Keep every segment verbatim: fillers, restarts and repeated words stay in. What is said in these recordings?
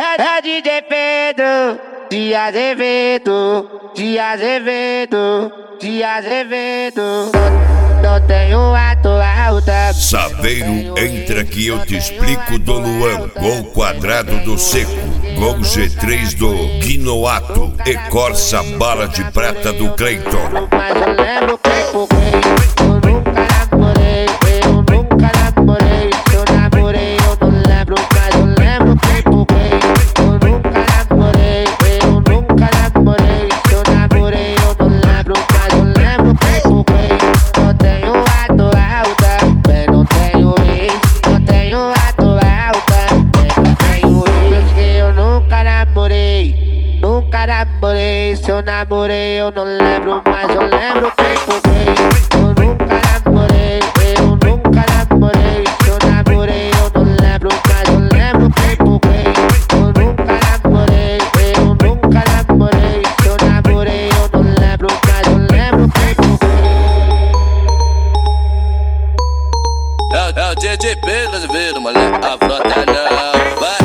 É, é D J Pedro de Azevedo, de Azevedo, de Azevedo. Não tenho ato alta. Saveiro, entra que eu te explico do Luan. Gol quadrado do Seco. Gol G três do Guinoato. E Corsa bala de prata do Cleiton. Mas eu lembro que foguei. Eu nunca namorei, eu nunca namorei. Eu namorei, eu não lembro, mas eu lembro que foguei. Eu nunca namorei, eu nunca namorei. Eu namorei, eu não lembro, mas eu lembro que foguei. Não tenho ato alta, mas não tenho ex. Não tenho ato alta, mas não tenho ex. Que eu nunca namorei, nunca namorei. Se eu namorei, eu não lembro, mas eu lembro que foguei. Eu nunca namorei, eu nunca namorei. Se eu namorei, eu não lembro, mas eu lembro que foguei. Eu nunca namorei, eu nunca namorei. Se eu namorei, eu não lembro, mas eu lembro que foguei. É, é o D J Pedro Azevedo, moleque, a frota não vai.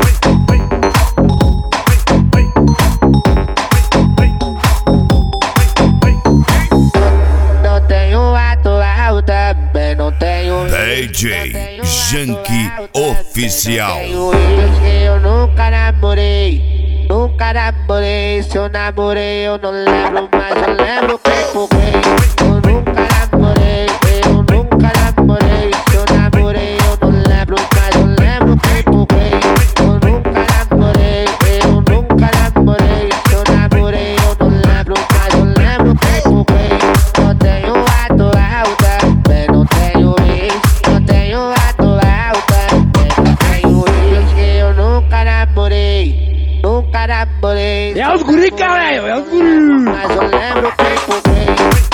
Não tenho ato alta, bem não tenho D J Janky Oficial. tenho ex que eu nunca namorei, nunca namorei. Se eu namorei, eu não lembro, mas eu lembro que foguei. Eu nunca namorei, eu nunca namorei. Se eu namorei, eu não lembro, mas eu lembro que foguei. Eu nunca namorei, eu nunca namorei. Se eu namorei, eu não lembro, mas eu lembro que foguei. Não tenho ato alta, bem não tenho ex. Não tenho ato alta, bem não tenho ex. Que eu nunca namorei, nunca namorei. É os guri, caralho, é os guri. Mas eu lembro que foguei.